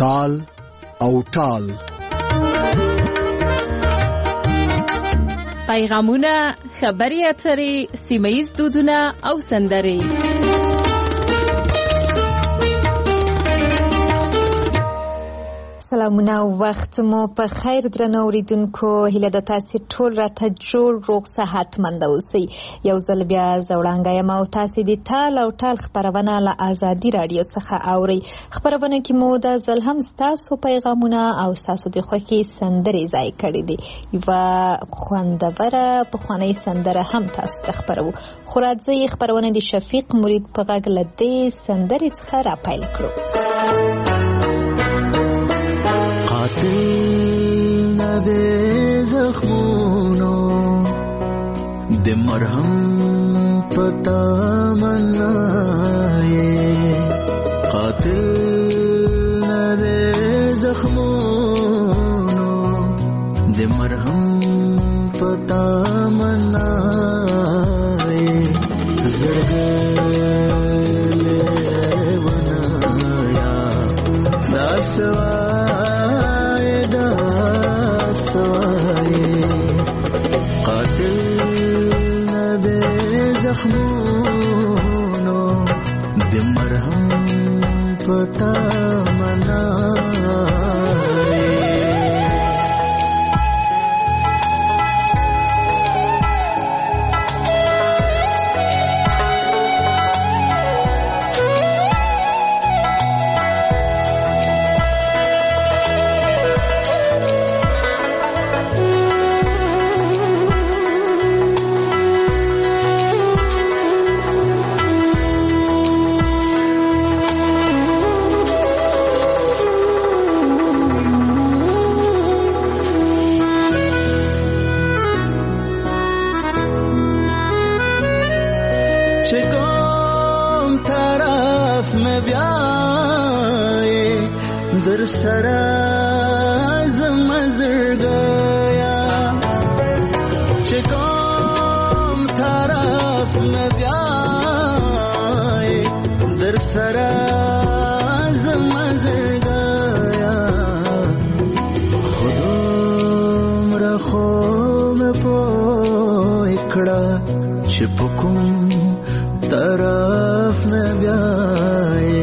تال او ټال. پیغامونه، خبري اترې، سیمه‌ییز دودونه او سندرې. سلامونه او وخت مو په خیر درنو اوریدونکو. هیله د تاسو ټول راته جوړ روغ صحتمند اوسئ. یو ځل بیا زوړانګه یم او تاسو د تال او ټال خبرونه له آزادي رادیو څخه اورئ. خبرونه کې مو د ځل هم تاسو پیغامونه او تاسو د خوښي سندرې ځای کړې دي. یو خوندوره پخوانۍ سندره هم تاسو ته خبرو. خو راځئ خبرونه د شفیق مرید په غږ له دې سندرې څخه را پیل کړو. قاتل نده زخمونو د مرهم پتا منای، قاتل نده زخمونو د مرهم پتا منای، زرګل ونایا داسوا زخمونو د مرهم پتا منای. در سرا زمزرگیا چکم طرف نبیای، در سرا زمزرگیا خودم را خوم پویکڑا چپکم طرف نبیای،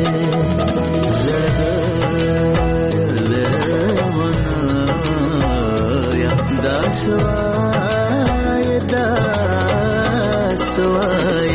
سوای دا سوای.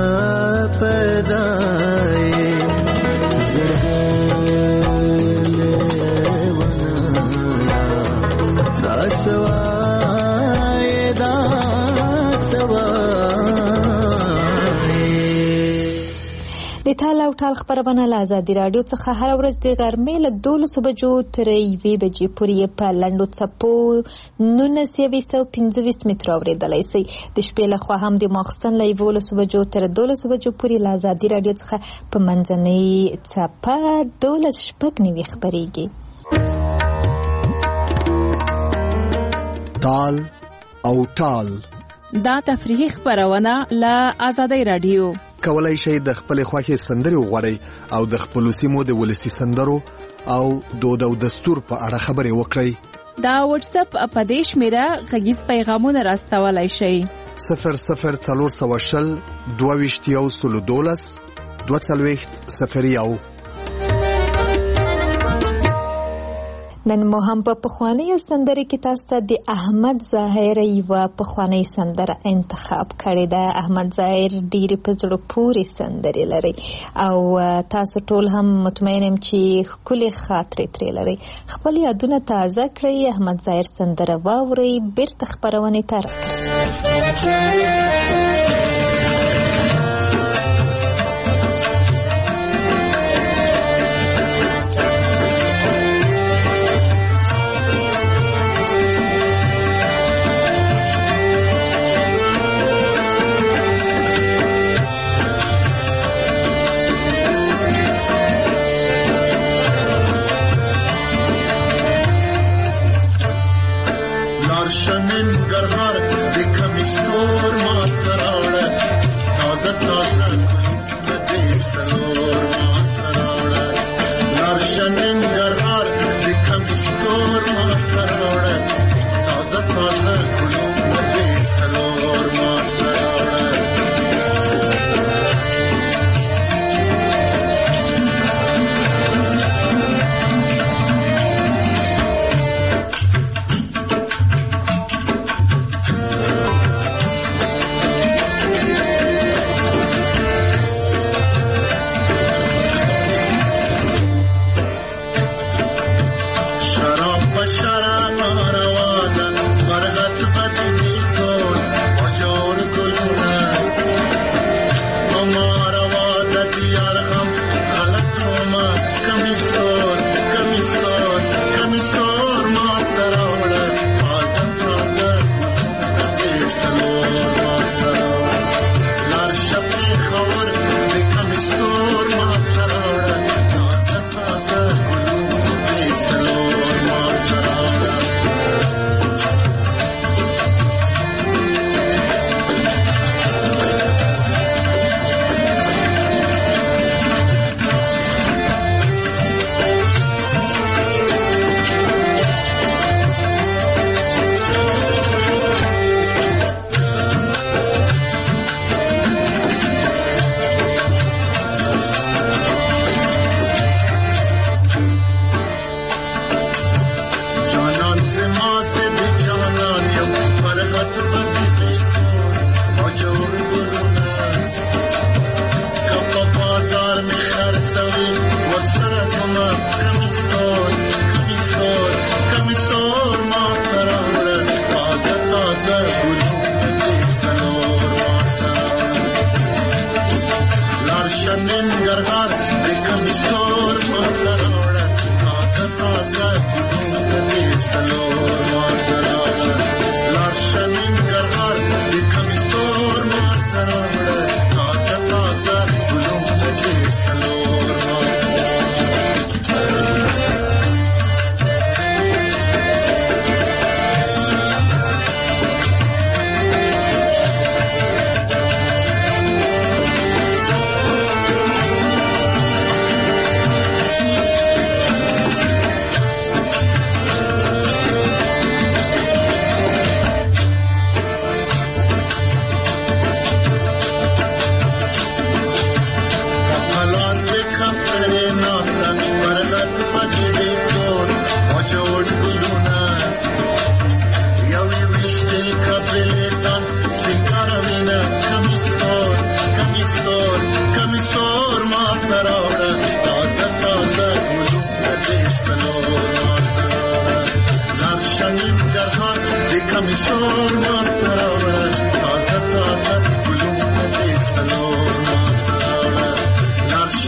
پیدای زرگل د تال او ټال خبرونه له ازادي راډیو څخه هر ورځ د غرمې له 12 بجو تر 1 بجې پورې په لنډو څپو 1925 متر اورېدلی شئ. د شپې لخوا هم د ماخستن له 11 بجو تر 12 بجو پورې له ازادي راډیو څخه په منځنۍ څپه 12:09 خپرېږي. تال او ټال دا تفریحي خبرونه له ازادي راډیو. کولای شئ د خپل خوښې سندرې وغواړئ او د خپل سیمو د ولسی سندرو او دود او دستور په اړه خبرې وکړئ. دا واتس اپ په دې شمیره غږیز پیغامونه راستولای شئ. 00420 22 نن مو هم په پخوانۍ سندرې کې تاسو ته د احمد ظاهر یوه پخوانۍ سندره انتخاب کړې ده. احمد ظاهر ډېرې په زړه پورې سندرې لري او تاسو ټول هم مطمئن یم چې ښکلې خاطرې ترې لري. خپل یادونه تازه کړئ، احمد ظاهر سندره واورئ، بیرته خپرونې ته راګرځئ. شنن گرهار دیکھم استور ماتراڑا تازہ تازہ ندی سلور ماتراڑا نار شنن گرهار دیکھم استور ماتراڑا تازہ تازہ ندی سلور ماتراڑا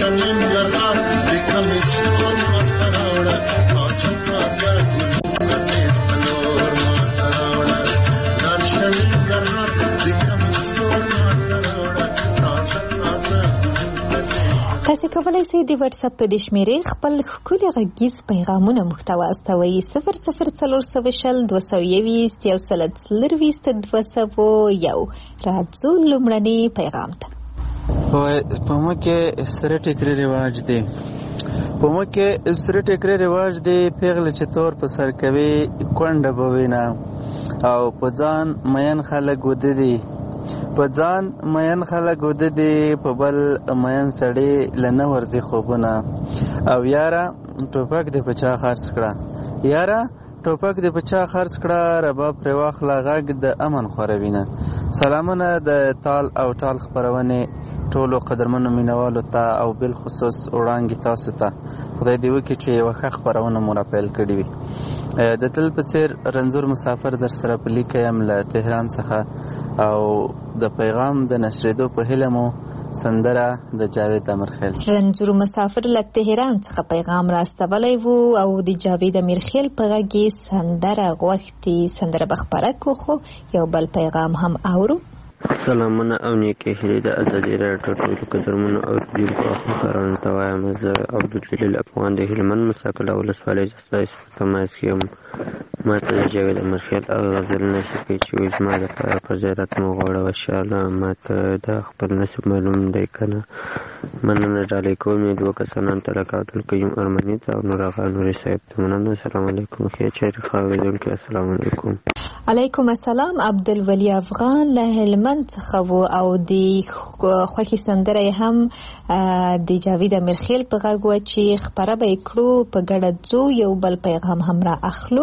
ننګرهار د کمیسور ماته راوړه تازه تازه ګلونه دې څلور ماته راوړه لاړشه ننګرهار د کمیسور ماته راوړه تازه تازه تاسو کولی شئ د واتس اپ په دې شمیرې خپل ښکلي غږیز پیغامونه موږ ته واستوئ 00422 راځو لومړني پیغام ته. په موږ کې سره ټیکري رواج دی پیغله چې تور په سر کوي کونډه به وینه او په ځان مین خلک وده دي په بل مین سړی لنه ورځي خوبونه او یاره ټوپک دې په چا خرڅ کړه رباب پرې واخله غږ د امن خوروینه. سلامونه د تال او ټال خپرونې ټولو قدرمنو مینوالو ته او بالخصوص وړاندې تاسو ته خدای دې وکړي چې یوه ښه خپرونه مو راپیل کړې وي. د تل په څېر رنځور مسافر در سره په لیکه یم له تهران څخه او د پیغام د نشرېدو په هیله مو سندره د جاوید امیرخیل. رنځور مسافر له تهران څخه پیغام راستولی و او د جاوید امیرخیل په غږ یې سندره غوښتي. سندره به خپره کړو خو یو بل پیغام هم اورو. سلامونه او نیکې هیلې د ازادي راډیو ټولو قدرمنو اورېدونکو او خبرانو ته وایم. زه عبدالجلیل افغان د هلمند مساکله ولسوالۍ ستاسو په تماس کې یم. ما ته د جاوید امیرخیل او غزل نصیب کړي چې وایي زما دپاره په زیارت مو غواړه وشاله ما ته دا خپل نصیب معلوم دی که نه. مننه ډالۍ کوم یې دوه کسانان ته لکه عبدالقیوم ارمني ته او نور آغا نوري صاحب ته مننه. السلام علیکم. ښې چیرې ښه اورېدونکي السلام علیکم. علیکم السلام. عبدالولي افغان له هلمند څخه و او د خوښي سندره هم د جاوید امیرخیل په غږ و چې خپره به یې کړو. په ګډه ځو یو بل پیغام هم را اخلو.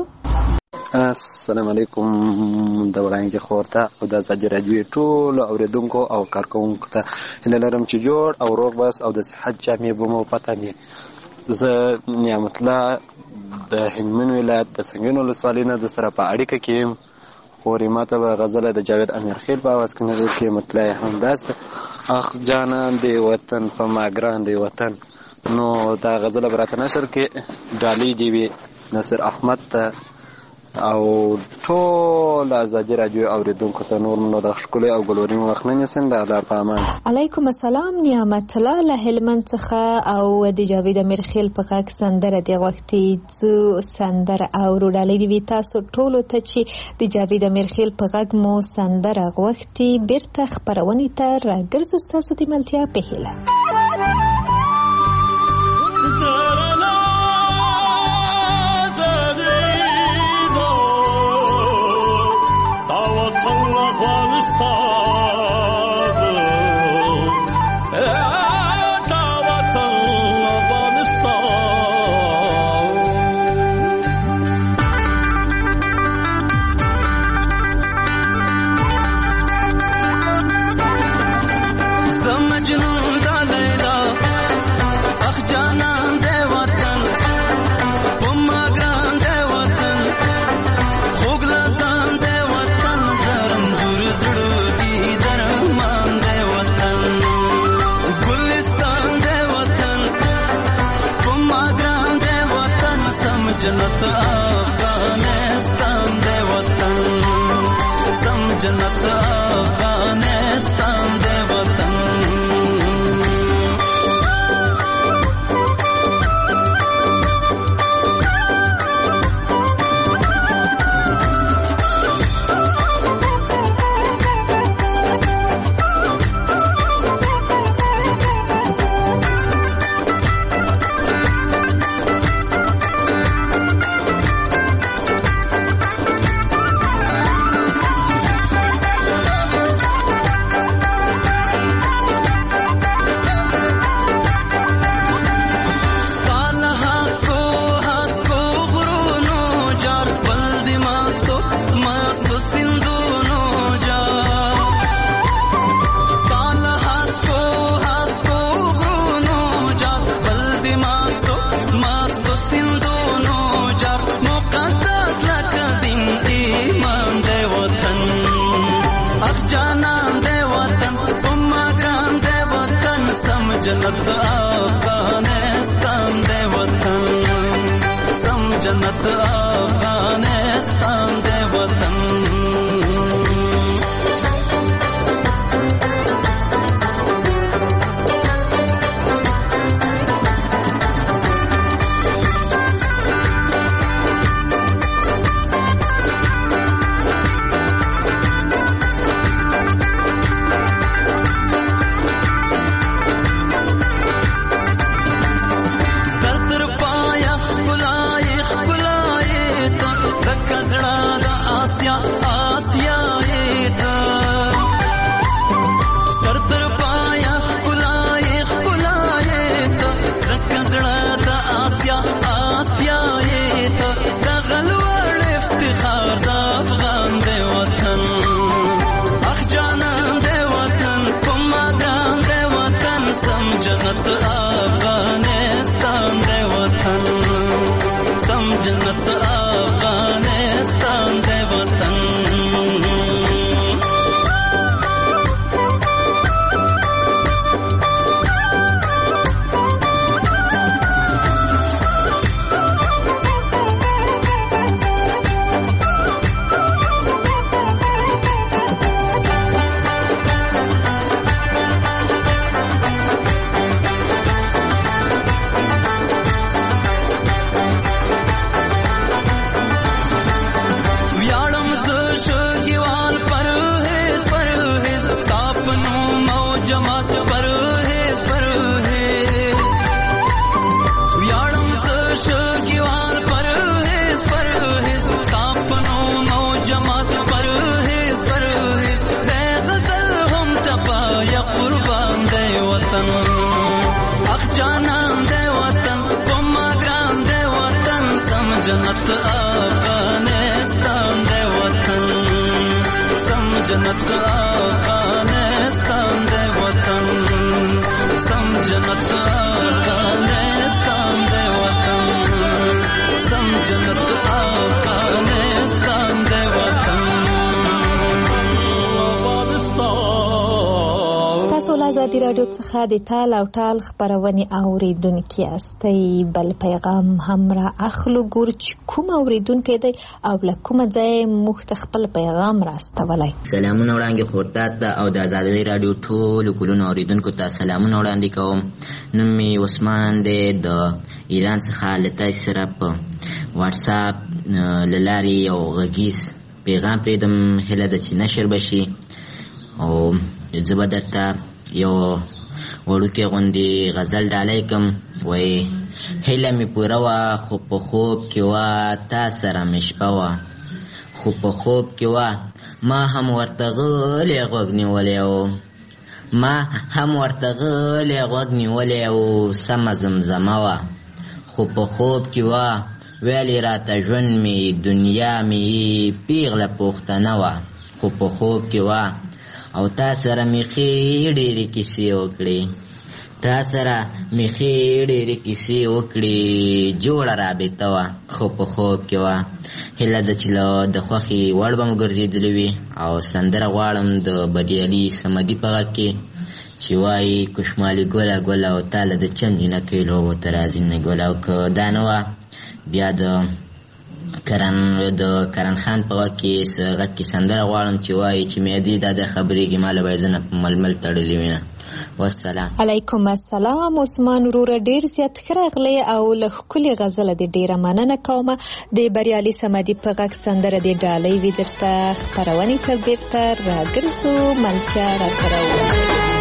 السلام علیکم د وړاندې خور ته او د ازادي راډیو ټولو اوریدونکو او کارکوونکو ته هیله لرم چې جوړ او روغ بس او د صحت جامې به مو پته وي. زه نعمت الله د هلمند ولایت د سنګین ولسوالۍ نه د سره په اړیکه کې یم. خورې ما ته به غزله د جاوید امیرخیل په اواز کې نظر کې مطلع همداسته اخ جانان دی وطن په ما ګران دی وطن. نو دا غزله به راته نشر کې ډالۍ دې وي نصر احمد ته او ټول ازادي راډیو اوریدونکو ته نور نو د ښکلي او ګلورین وخت نه نیسم. د الله په امان. علیکم السلام. نعمت الله له هلمند څخه او د جاوید امیرخیل په غږ سندره دې غوښتي. ځو سندره اورو. ډالۍ دې وي تاسو ټولو ته چې د جاوید امیرخیل په غږ مو سندره غوښتي. بیرته خپرونې ته راګرځو ستاسو د ملتیا په هیله. جنت افغانستان دے وطن سم جنت افغانستان دے وطن. جنت افغانستان دے وطن سم جنت افغانستان دے وطن جنت افغانستان دے وطن سم جنت افغانستان دے وطن جنت افغانستان دے وطن سم جنت افغانستان دے وطن سم جنت افغانستان دے وطن سم جنت افغانستان دے وطن تاسو له ازادي راډیو څخه د تال او ټال خبرونه اوریدونکي یاستئ. بل پیغام هم را اخلو ګور چې کوم اوریدونکي دی او له کوم ځای موږ ته خپل پیغام راستولی. سلامونه وړاندې خورتات ته او د ازادي راډیو ټولو کلونو اوریدونکو ته سلامونه وړاندې کوم. نوم مې عثمان دی د ایران څخه له تاسو سره په واتساپ له لارې یو غږیز پیغام پرېږدم. هیله ده چې نشر بشي او زه به درته یو وړوکی غوندې غزل ډالۍ کړم. وایي هیله مې پوره وه خو په خوب کې وه تا سره مې شپه وه خو په خوب کې وه ما هم ورته غلی غوږ نیولی و سمه زمزمه وه خو په خوب کې وه ویلې راته ژوند مې دنیا مې پیغله پوښتنه وه خو په خوب کې وه او تا سره مې ښې ډېرې کیسې وکړې جوړه رابطه وه خو په خوب کې وه. هیله ده چې له د خوښې وړ به مو ګرځېدلې وي او سندره غواړم د بریالي صمدي په غږ کې چې وایي کشمالي ګله ګله او تاله د چم جینکۍ لوبو ته راځي نه ګله. او که دا نه وه بیا د کرن خان په غږ کې سندره غواړم چې وایي چې میادې دا د خبرېږي ما له به یې زه نه په ململ تړلې وینه. والسلام. علیکم السلام عثمان وروره، ډېر زیات ښه راغلی او له ښکلې غزله دې ډېره مننه کومه. د بریالي صمدي په غږ سندره دې ډالۍ وي درته خپرونې ته بیرته راګرځو. ملتیا راسره ووایه.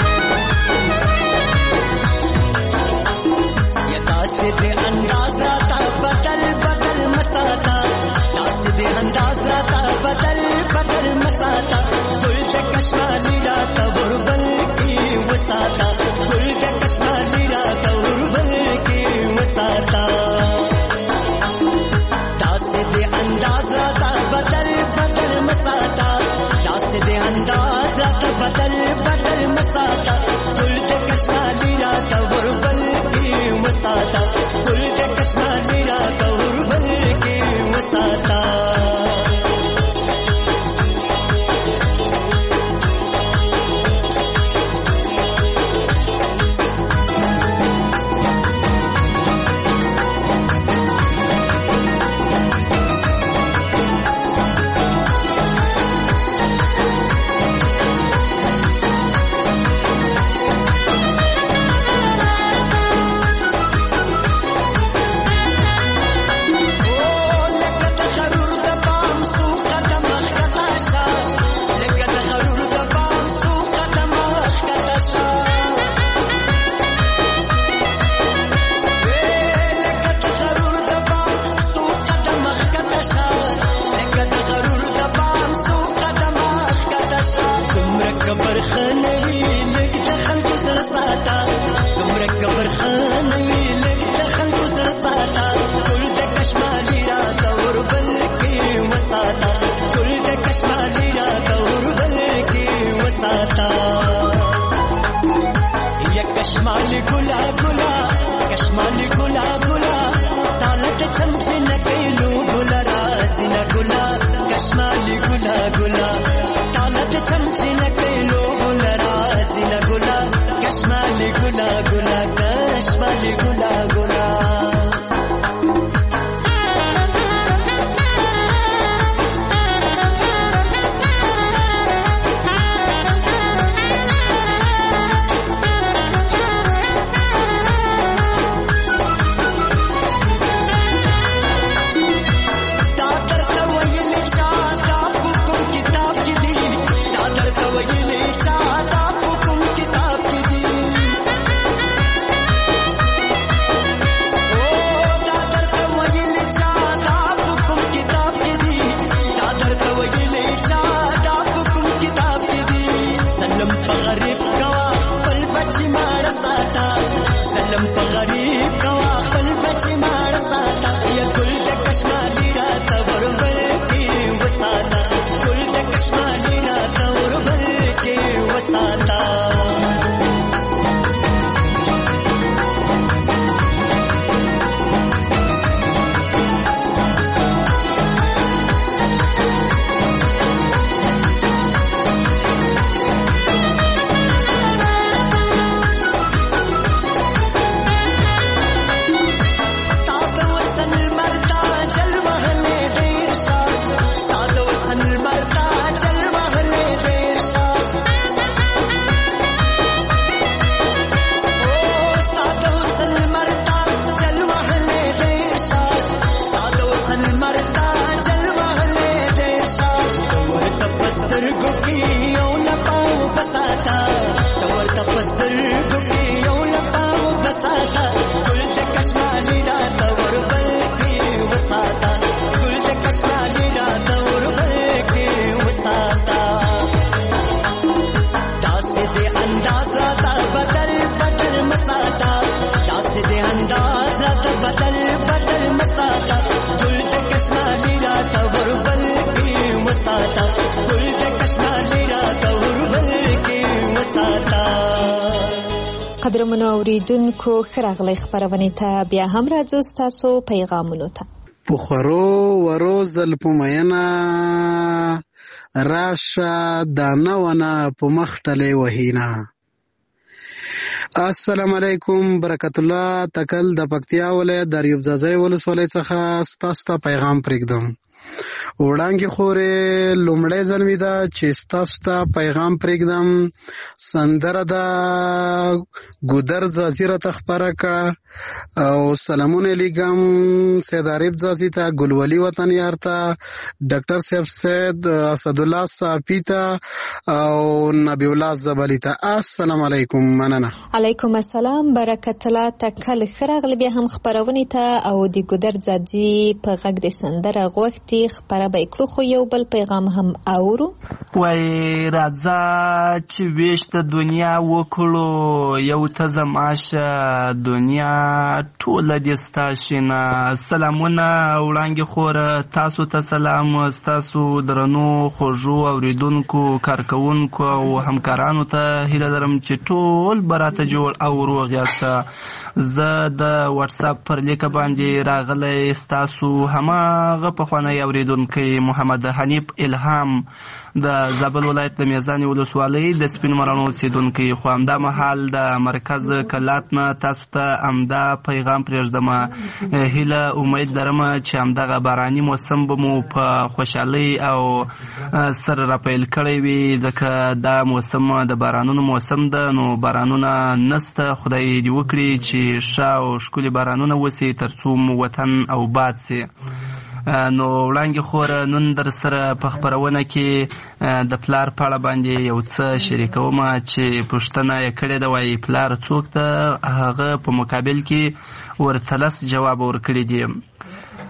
داسې دې انداز راته بدل مساته داسې دې انداز راته بدل مساته ګل د کشمالي راته وربل کې وساته ګل د کشمالي راته وربل کې وساته داسې دې انداز راته بدل مساته داسې دې انداز راته بدل مساته ګل د کشمالي راته وربل کې وساته ګل د کشمالي راته وربل کې وساته ګلا ګلا کشمالي ګلا ګلا طالت چمچن کېلو ګلا رازینا ګلا کشمالي ګلا ګلا طالت چمچن کېلو ګلا رازینا ګلا کشمالي ګلا ګلا کشمالي ګلا ګلا قدرمنو اوریدونکو ښه راغلی خپرونې ته بیا هم راځو ستاسو پیغامونو ته. په خورو ورو زلفو میینه راشه دانه ونه په مخ ټلې وهینه. السلام علیکم برکت الله تکل د پکتیا ولایت د ریوب ځاځی ولسوالۍ څخه ستاسو ته پیغام پرېږدم. وړانګې خورې لومړی ځل مې ده چې ستاسو ته پیغام پرېږدم. سندره ده ګودر ځاځي راته خپره کړه او سلامونه لیږم سید عارف ځاځي ته، ګلولي وطن یار ته، ډاکټر صاحب سید اسدالله صافي ته او نبی الله زبلی ته. السلام علیکم. مننه. علیکم السلام برکت الله تکل ښه راغلی بیا هم خپرونې ته او د ګودر ځاځي په غږ د سندره غوښتي خپره به کړو خو یو بل پیغام هم اورو. وای راځه چې ویش د دنیا وکړو یو ته زماشه دنیا ټوله دې ستا شینه. سلامونه وړانګې خوره تاسو ته سلام، ستاسو درنو خوږو اوریدونکو کارکوونکو او همکارانو ته هیله لرم چې ټول به راته جوړ او روغ یاست. زه د واتساپ پر لیکه باندې راغلی ستاسو هماغه پخوانی اوریدونکی محمد حنیف الهام د زابل ولایت د میزانې ولسوالۍ د سپین مراڼو اوسېدونکی، خو همدا مهال د مرکز کلات نه تاسو ته همدا پیغام پرېږدم. هیله امید لرم چې همدغه باراني موسم به مو په خوشحالۍ او سره راپیل کړی وي، ځکه دا موسم د بارانونو موسم ده. نو بارانونه نسته، خدای دې وکړي چې ښه او ښکلي بارانونه وسي تر څو مو وطن او باد سي. نو وړانګې خوره نن در سره په خپرونه کې د پلار په اړه باندې یو څه شریکوم چې پوښتنه یې کړې ده، وایي پلار څوک ده؟ هغه په مقابل کې ورته لس جواب ورکړي دي.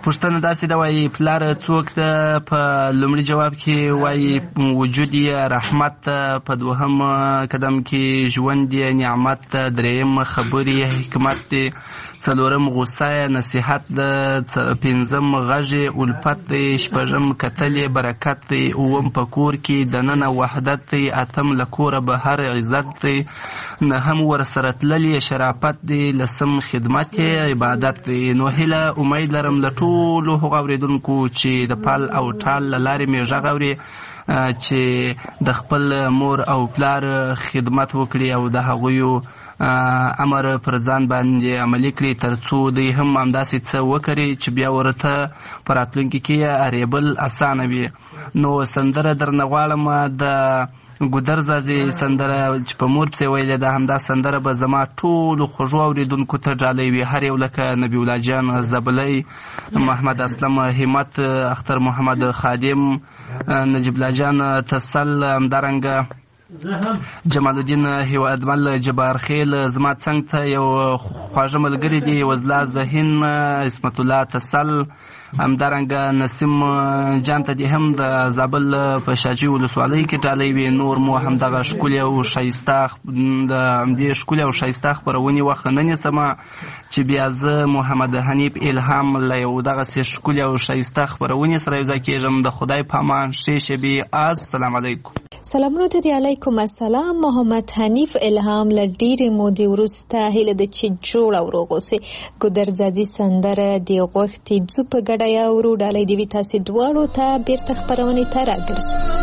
پوښتنه داسې ده وایي پلار څوک ده؟ په لومړي جواب کې وایي وجود یې رحمت ده، په دوهم قدم کې ژوند یې نعمت ده، دریم خبرې حکمت دی، څلورم غصه نصیحت ده، پنځم غږ الفت دی، شپږم کتل برکت دی، اووم په کور کې دننه وحدت دی، اتم له کوره بهر عزت دی، نهم ورسره تللی شرافت دی، لسم خدمت عبادت دی. نو هیله امید لرم له ټولو هغو اورېدونکو چې د پال او ټال له لارې مې غږ اوري چې د خپل مور او پلار خدمت وکړي او د هغویو امر پر ځان باندې عملي کړي تر څو دوی هم همداسې څه وکړي چې بیا ورته په راتلونکي کې اړېبل اسانه وي. نو سندره درنه غواړم د ګودر زازي سندره چې په مور پسې ویلې ده، همدا سندره به زما ټولو خوږو اورېدونکو ته ډالۍ وي، هر یو لکه نبي الله جان زبلی، محمد اسلم همت، اختر محمد خادم، نجیب الله جان تسل، همدارنګه جمال الدین هیوادمل جبار خیل، زما څنګ ته یو خواږه ملګری دی وزلا ذهین، اسمت الله تسل، همدارنګه نسیم جان ته دې هم د زابل په شاجي ولسوالۍ کې ډالۍ وي. نور مو همدغه ښکلې او ښایسته د همدې ښکلې او ښایسته خپرونې وخت نه نیسم چې بیا زه محمد حنیف الهام له یو دغسې ښکلې او ښایسته خپرونې سره یوځای کېږم. د خدای په امان، ښې شبې، السلام علیکم. سلامونه ته دی، علیکم السلام. محمد حنیف الهام له ډېرې مودې وروسته هیله ده چې جوړ او روغ اوسئ. ګودرزادي سندره دې غوښتې ځو په ګډه اورو، ډالۍ دې وي تاسې دواړو ته. بیرته خپرونې ته راګرځو.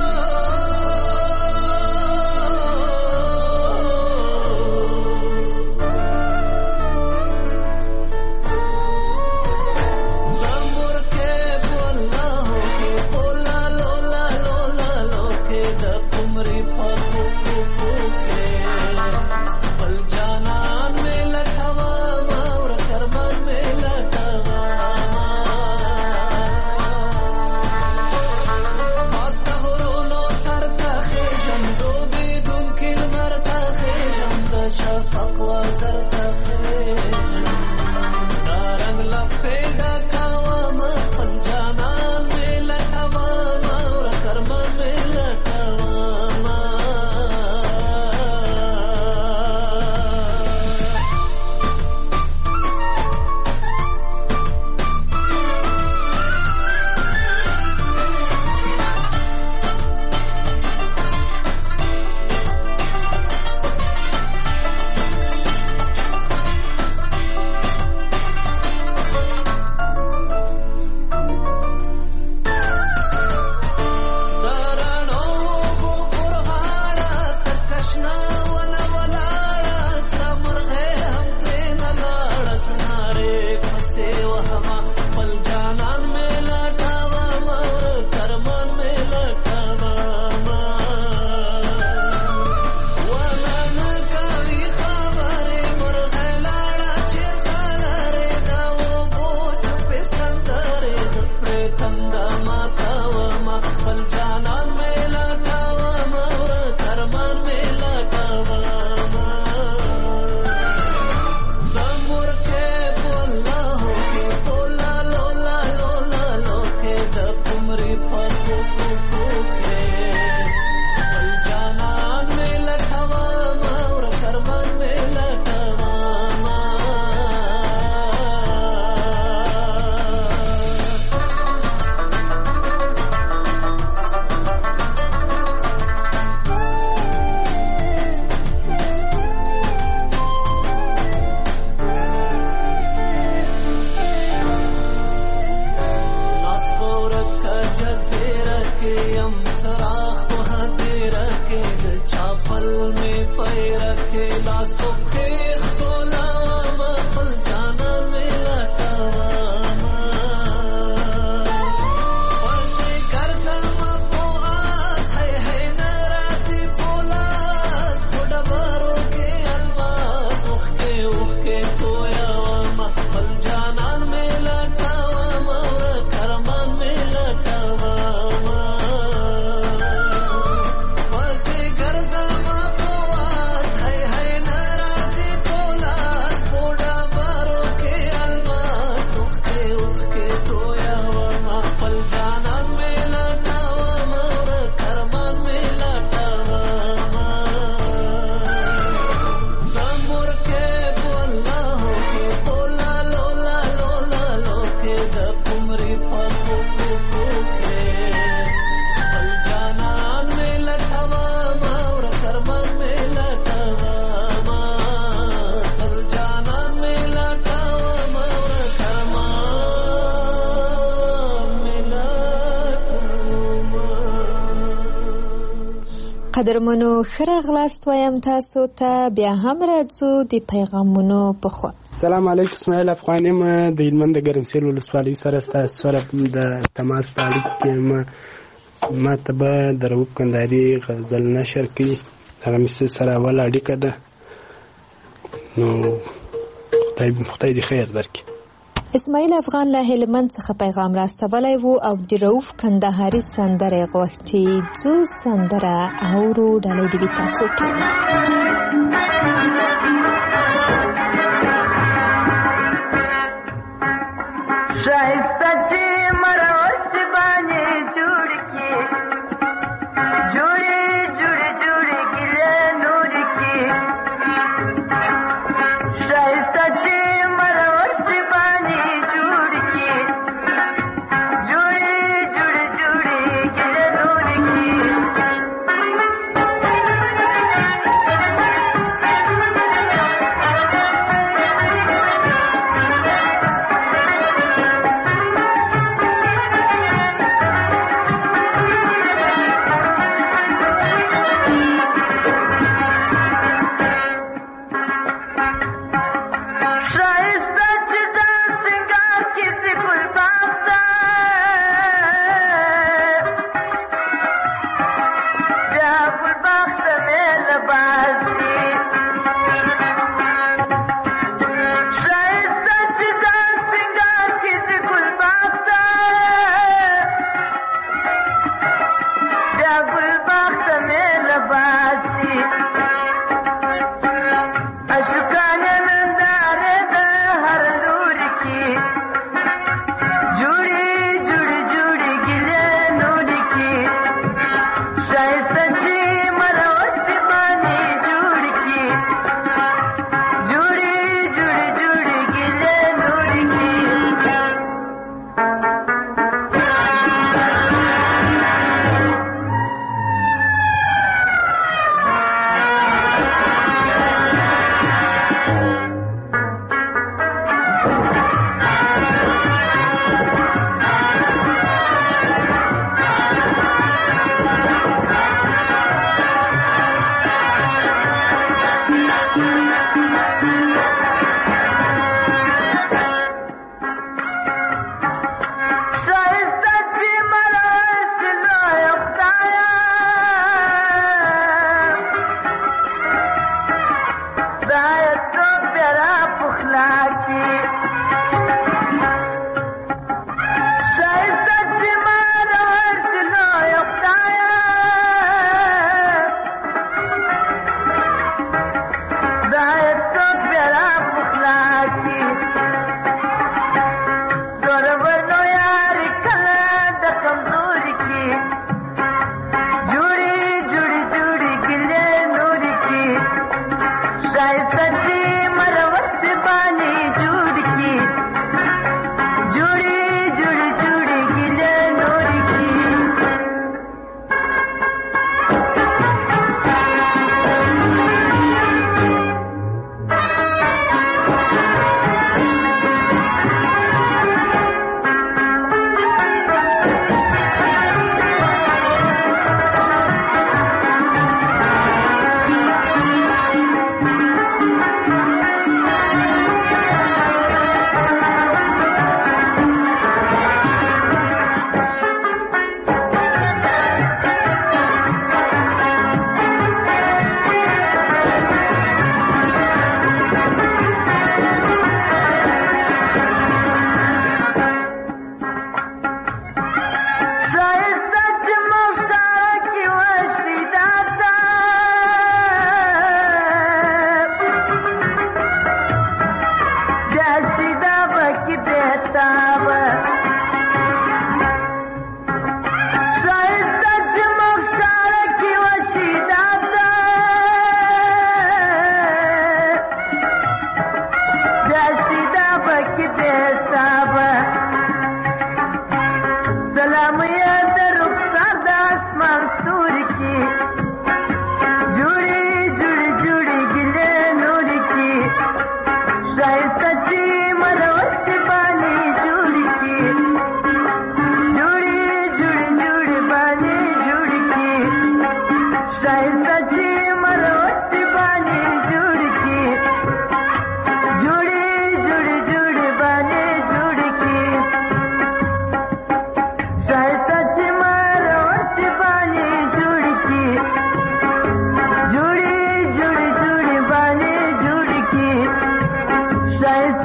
قدرمنو ښه راغلاست وایم تاسو ته. بیا هم راځو د پیغامونو په خوا. سلام علیکم. اسماعیل افغان یم د هلمند د ګرمسیر ولسوالۍ سره ستاسو سره د تماس په اړیکه کې یم. ما ته به د رؤوف کندهاري غزل نشر کړي. هغه مې سره اوله اړیکه ده. نو خدای دې خیر درکړي. اسماعیل افغان له هلمند څخه پیغام راستولی و او د رؤوف کندهاري سندرې غوښتي. ځو سندره اورو. ډالۍ دې وي تاسو ټول. شایسته چې مروت باندې جوړ کې جوړې جوړې جوړې ګلې نور کې شایسته چې مروت باندې جوړ کې جوړې جوړې جوړې ګلې نور کې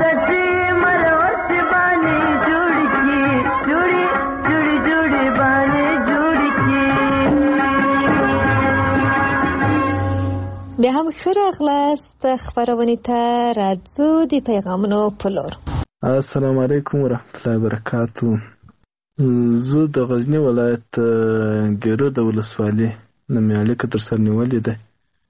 کچی مرورت باندې جوړ کی جوړي جوړي جوړي باندې جوړ کی. بیا هم ښه راغلاست خپرونې ته. راځو د پیغامونو په لور. السلام علیکم ورحمت الله وبرکاتو. زه د غزنی ولایت ګیرو د ولسوالۍ نومې اړیکه تر سر نیولې ده.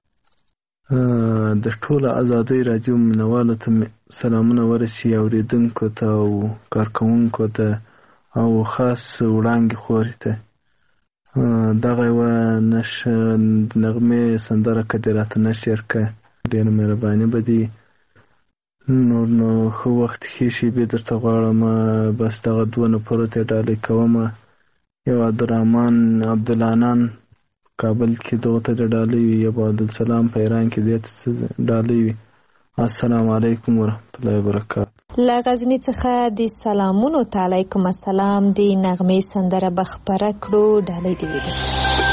د ټولو ازادۍ راډیو مینوالو ته سلامونه ورسي، اورېدونکو ته او کارکوونکو ته او خاص وړانګې خورې ته. دغه یوه نغمې سندره که دې راته نشر کړه ډېره مهرباني به دي. نور نو ښه وخت ښې شېبې درته غواړم. بس دغه دوه نفرو ته ډالۍ کوم. یو عبدالرحمن عبدالعنان کابل کې دغه ته ډالۍ وي، یو عبدالسلام په ایران کې دې ته ډالۍ وي. السلام علیکم ورحمت الله وبرکاتو. له غزني څخه د سلامونو ته علیکم السلام. د نغمې سندره به خپره کړو، ډالۍ دې وي درته.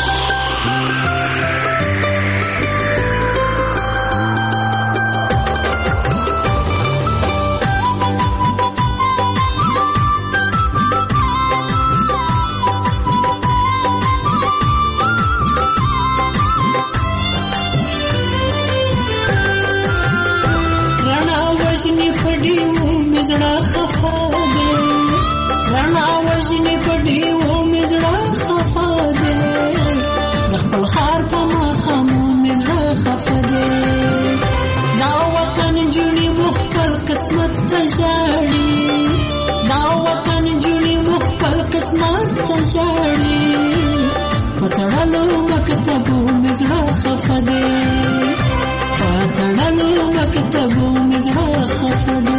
وژنې په ډیوو مې زړه خفا دی، رڼا وژنې په ډیوو مې زړه خفا دی، د خپل ښار په ماښامو مې زړه خفا دی. دا وطن جونې مو خپل قسمت ته ژاړي، دا وطن جونې مو خپل قسمت ته ژاړي، په تړلو مکتبو مې زړه خفا دی، په تړلو مکتبو مې زړه خفا دی.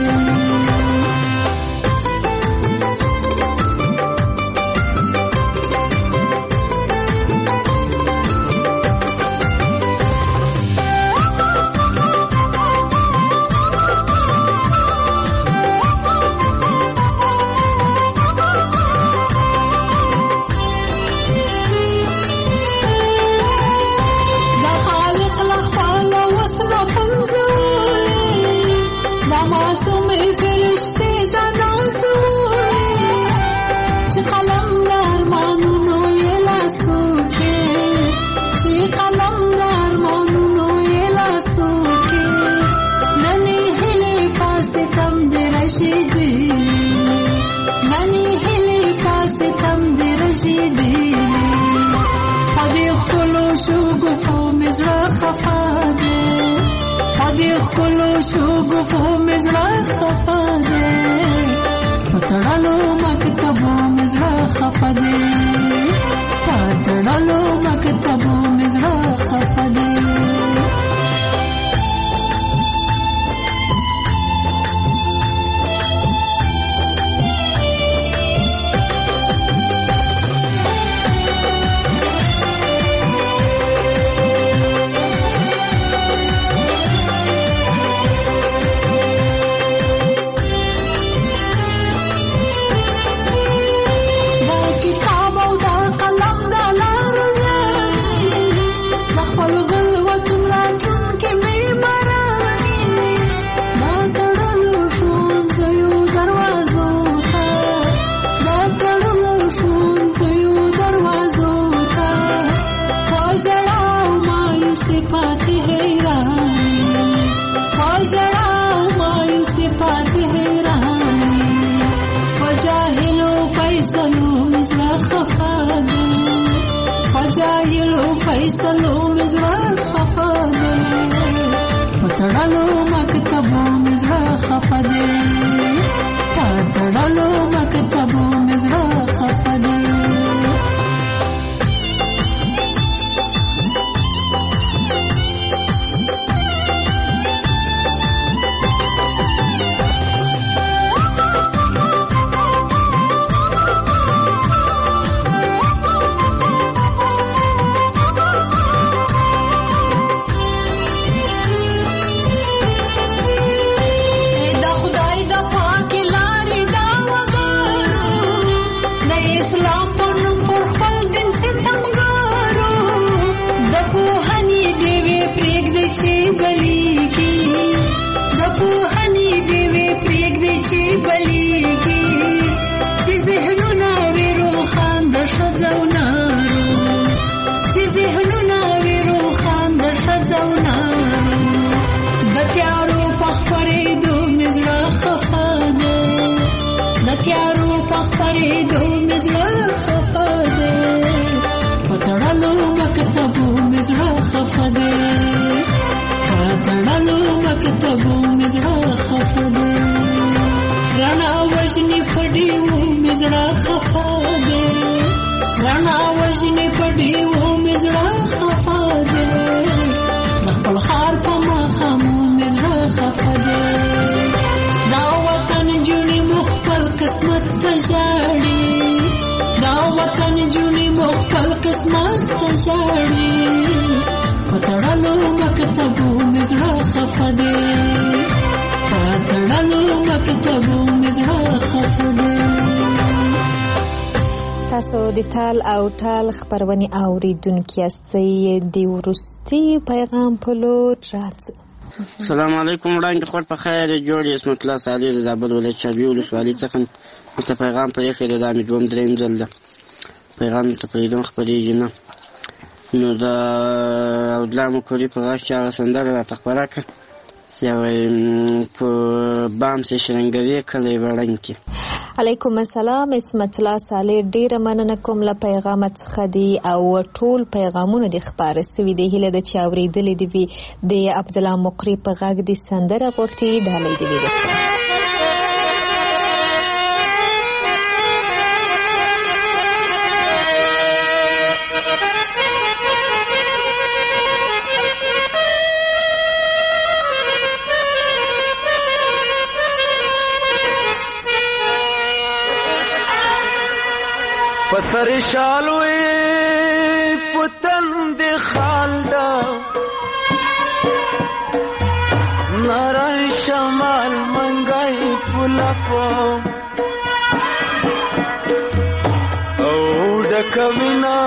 چې بلیږي د پوهنې ډېوې پرې بلیږي چې ذهنونه وي روښان د ښځو نارو چې ذهنونه وي روښان د ښځو نارو د تیارو په خپرېدو مې زړه خفه دی د تیارو په خپرېدو مې زړه خفه دی په تړلو مکتبو مې زړه خفه دی په تړلو مکتبو مې زړه خفه دی رڼا وژنې په ډیوو مې زړه خفه دی رڼا وژنې په ډیوو مې زړه خفه دی د خپل ښار په ماښامو مې زړه خفه دی دا وطن جونې مو خپل قسمت ته ژاړي دا وطن جونې مو خپل قسمت ته ژاړي په تړلو مکتبو مې زړه خفه دی په تړلو مکتبو مې زړه خفه دی. تاسو د تال او ټال خبرونې اوریدونکي یاستئ. د وروستي پیغام په لور راځو. السلام علیکم. وړاندې خور په خیر جوړ اسمت الله صالح د زابل ولایت چابي ولسوالۍ څخه ورته پیغام په یخې د دامې دوم درېیم ځل ده پیغام ته پرېږدم خپرېږي نه نو د اودلا مکوري په غږ کې هغه سندره راته خپره کړه په بام سې شرنګوي کلی وړنګ کې. علیکم السلام. اسمت الله صالح ډیره مننه کوم له پیغام څخه دی او ټول پیغامونه د خبره سوي د هیله د چا اوریدلې دی د عبد الله مقری په غږ د سندره وختي ډالۍ دی وسته. پسر شالوی پتن دی خالدا نارای شمال منگای پلپو او ڈکوینا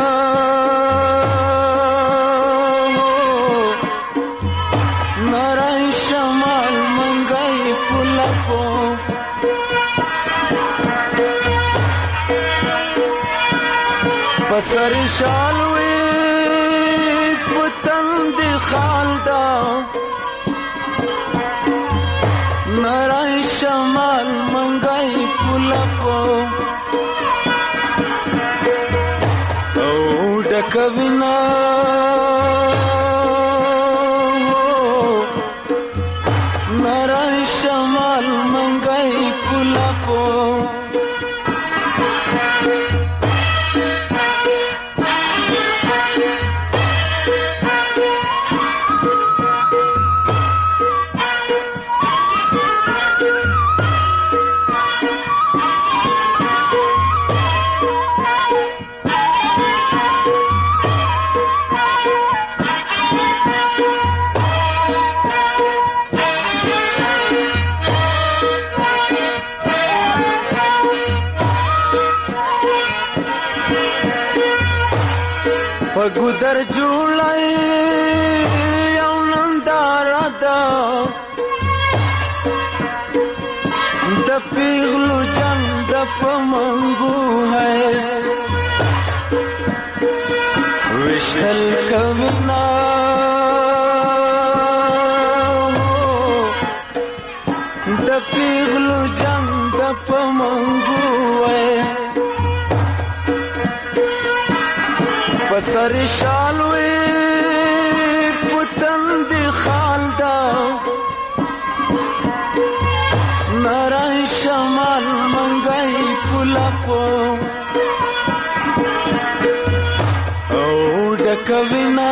نارای شمال منگای پلپو پسر شالوی پتن دی خالدا نرائی شمال منگائی پلپو او ڈکوینا نرائی شمال منگائی پلپو پگودر جوړای او نندارا دا د پیغلو جان د پمنګو ہے وشتل کونا د پیغلو جان د پمنګو ہے پسر شالوی پتن دی خالدا نرائی شمال منگائی پلپو او ڈکوینا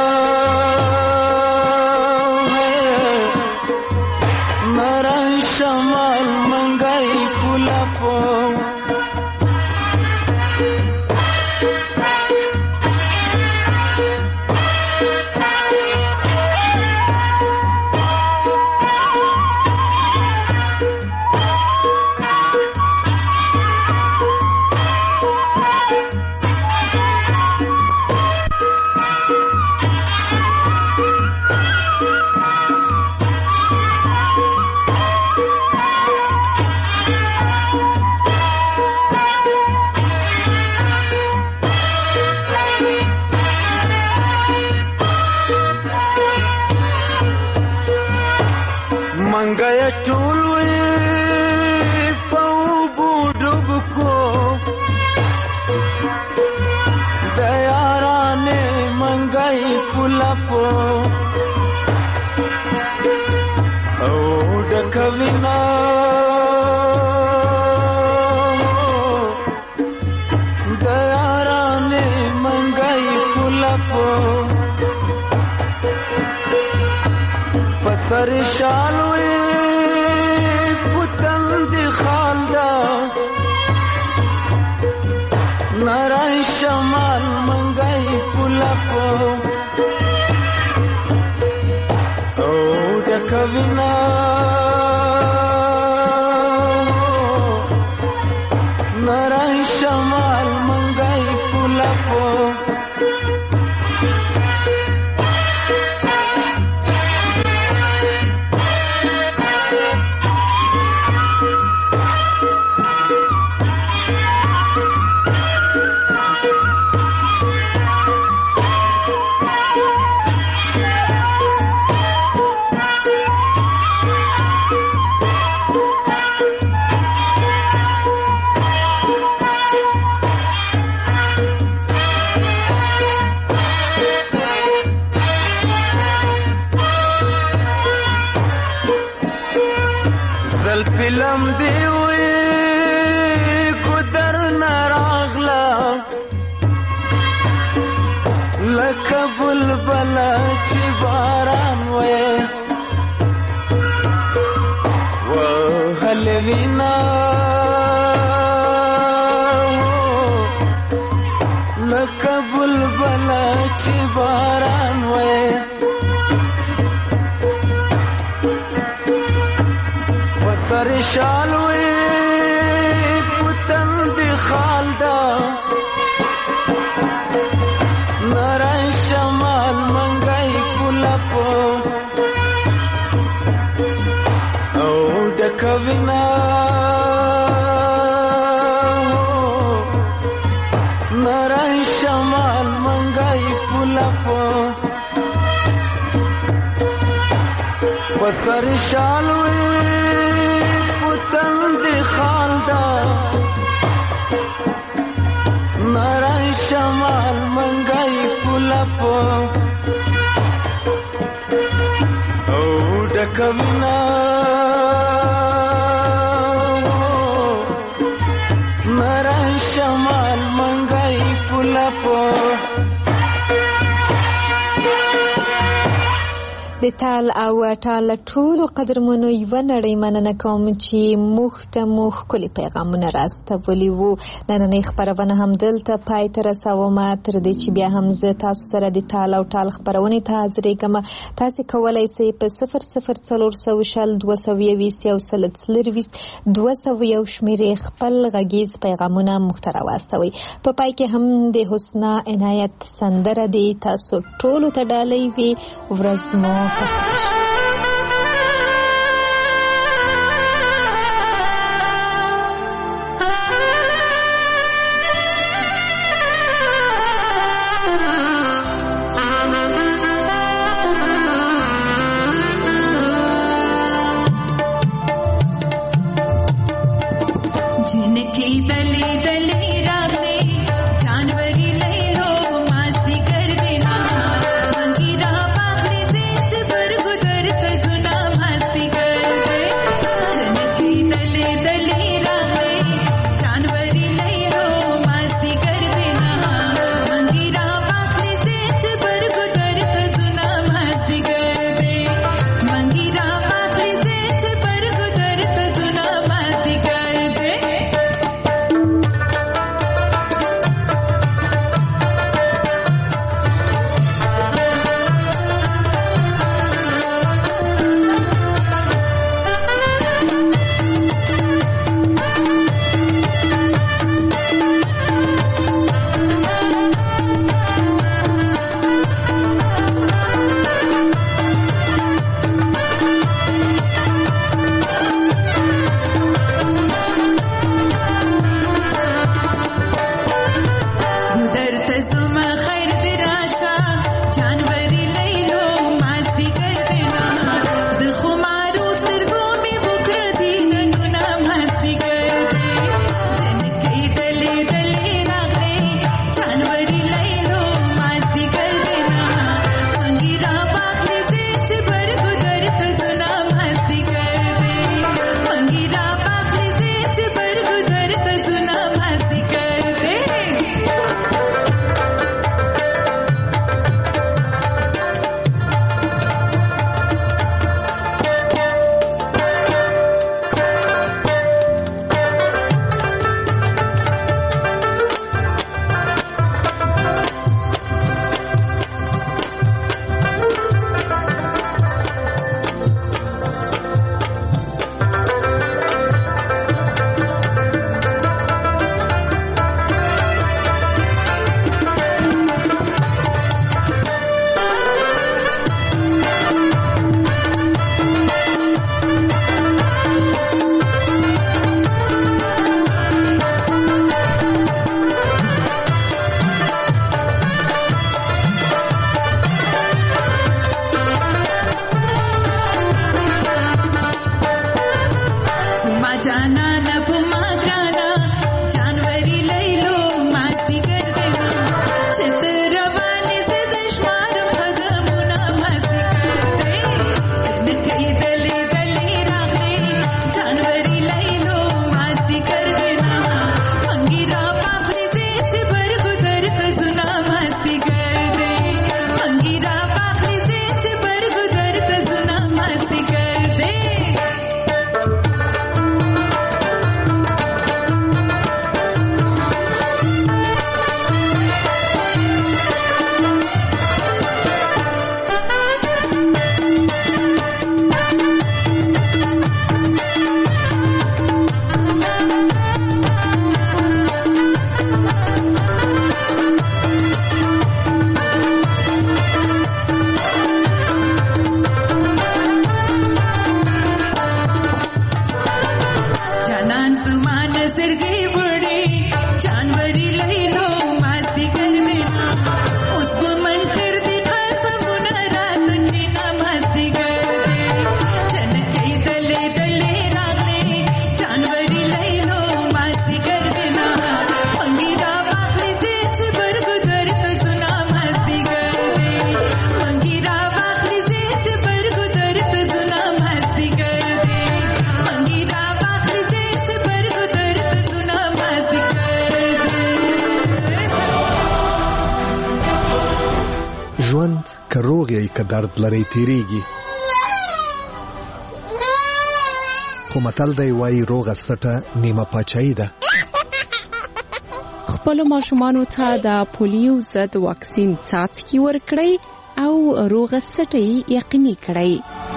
نرائی شمال منگائی پلپو پو او ډکوینا د یارانې منګای پولا پو پسر شالوی پتن دی خالدا نارای شمال منگای پولا پو او ڈکوینا نارای شمال منگای پولا پو فلم دیوی کدر نراغلا لکه بلبله چې باران وی وهلې وینا لکه بلبله چې باران وی سر شالوی پتن دی خالدا نارای شمال منگای پولا پو او ڈکوینا نارای شمال منگای پولا پو پسر شالوی دی خالدا نارای شمال منگای پولا پو او ڈکوینا نارای شمال منگای پولا پو د تال او ټال ټولو قدرمنو یوه نړۍ مننه کوم چې موږ ته مو ښکلي پیغامونه راستولي وو. نننۍ خپرونه همدلته پای ته رسوم. تر دې چې بیا هم زه تاسو سره د تال او ټال خپرونې ته حاضرېږم. تاسې کولی سئ په 004020 شمېرې خپل غږیز پیغامونه موږ ته راواستوئ. په پای کې هم د حسنا عنایت سندره دی. تاسو ټولو ته ډالۍ وي. ورځ مو जिनकी दली दली राते जानवरी ले लो मस्ती कर देना मंगीरा पाखरे से बरगुदर खजुना मस्ती कर दे. जिनकी दली दली राते जानवरी ले लो मस्ती कर देना मंगीरा पाखरे से बरगुदर खजुना मस्ती कर दे. मंगीरा पाखरे से बरगुदर खजुना मस्ती कर दे. جانان په ما ګرانا جانوري لیلو ماسي ګرځنا چې ته روانې زه د شمارم قدمونه ماسي ګرځې جنکۍ دلې دلې راغلې جانوري لیلو ماسي ګرځنا منګي را پاخلې دې چې برګو درته زنا ماسي ګرځې منګي را پاخلې دې چې برګو درته زنا ماسي ګرځې جانان زما نظر گئی بڑی جانوری لیلو ماسی کر دینا اس کو من کر دی قسمنا رات کی نمازی کر دے جنکۍ دلے دلے راغلے جانوری لیلو ماسی کر دینا منگی را باخلی دے چې برګو درته زنا ماسی کر دے منگی را باخلی دے چې برګو درته زنا ماسی کر دے منگی را باخلی دے چې برګو درته زنا ماسی کر دے ژوند که روغ یې که درد لري تیریږي خو متل دی وایي روغه سټه نیمه پاچاهي ده. خپلو ماشومانو ته د پولیو ضد واکسین څاڅکي ورکړئ او روغه سټه یې یقیني کړئ.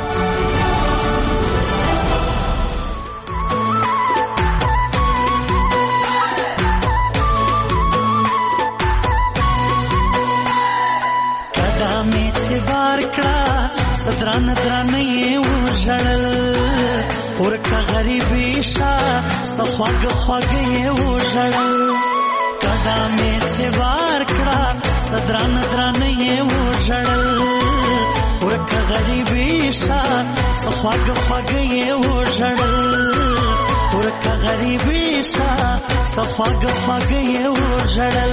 قدمې چې بار کړه صدران درانه یې وژړل ورکه غریبي شه څه خواږه خواږه یې وژړل قدمې چې بار کړه صدران درانه یې وژړل ورکه غریبي شه څه خواږه خواږه یې وژړل ورکه غریبي شه څه خواږه خواږه یې وژړل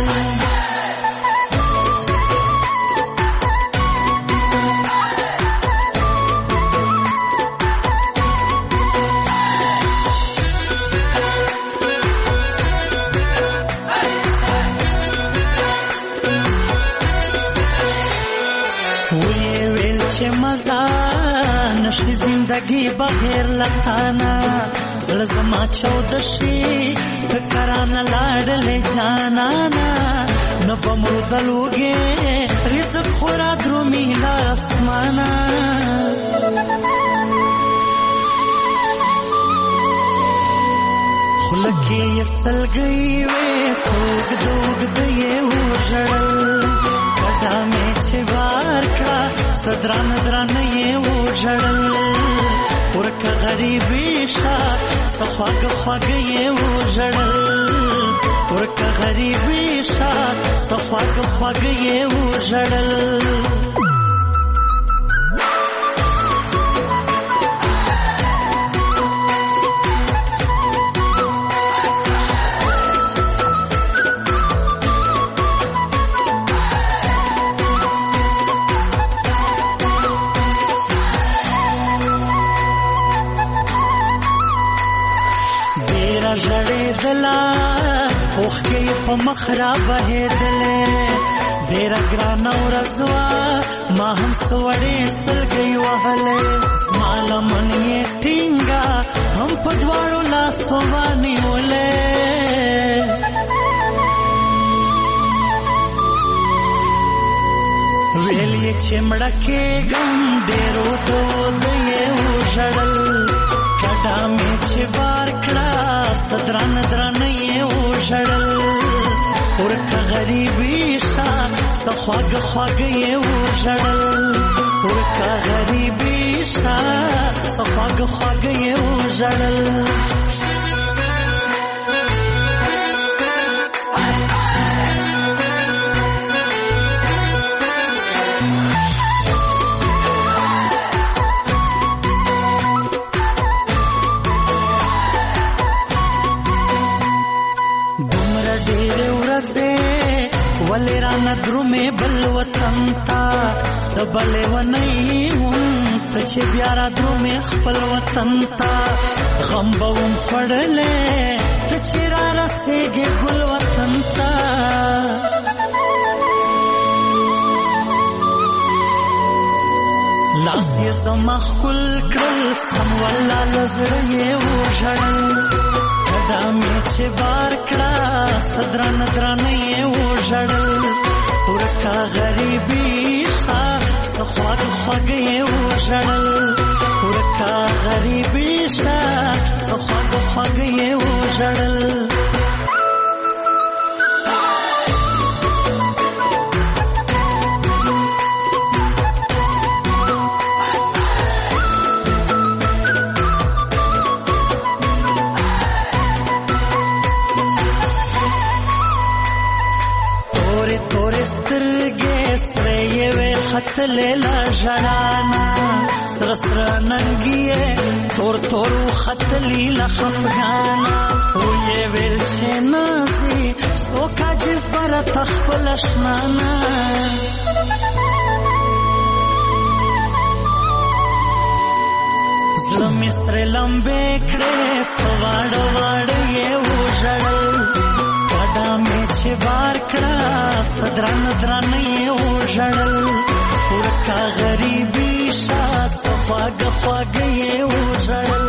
مزه نشي زندگی بغیر لتانا زړه زما چود شي فکرانه لاړلې جانانا نو بمردلوږي رزق خورا درومي لا اسمانا خلکې یسلګي وې سوګ دوګ دې وژړل قدمې چې بار کړه صدران درانه یې وژړل ورکه غریبي شه څه خواږه خواږه یې وژړل ورکه غریبي شه څه خواږه خواږه یې وژړل ژړېدله اوښکې په مخ را بهېدلې ډېره ګرانه ورځ وه ما هم څه وړې سلګۍ وهلې زما لمن یې ټینګه هم په دواړو لاسو ونیولې ویل یې چې مړه کېږم ډېرو دود یې وژړل قدمې چې بار کړه صدران درانه یې وژړل ورکه غریبي شه څه خواږه خواږه یې وژړل ورکه غریبي شه څه خواږه خواږه یې وژړل ولې رانه درومې بل وطن ته زه به لیونی وم ته چې بیا را درومې خپل وطن ته غم به وم خوړلی ته چې را رسېږې ګل وطن ته لاس یې زما ښکل کړل سم والله له زړه یې وژړل کډه مې چې بار کړه څه درانه درانه یې وژړل ورکه غریبي ښه څه خواږه خواږه یې وژړل ورکه غریبي ښه څه خواږه خواږه یې وژړل خطلې لا ژړانا سره سره ننګیې تور تور خطلې لا خفګانا وې ویل چې نازي څوک عجز بر تخپل شنانا زړه مې سره لمبې کړې سواړ واړ یې وژړل کډه مې چې بار کړه صدران دران یې وژړل ورکه غریبي ښه څه خواږه خواږه یې وژړل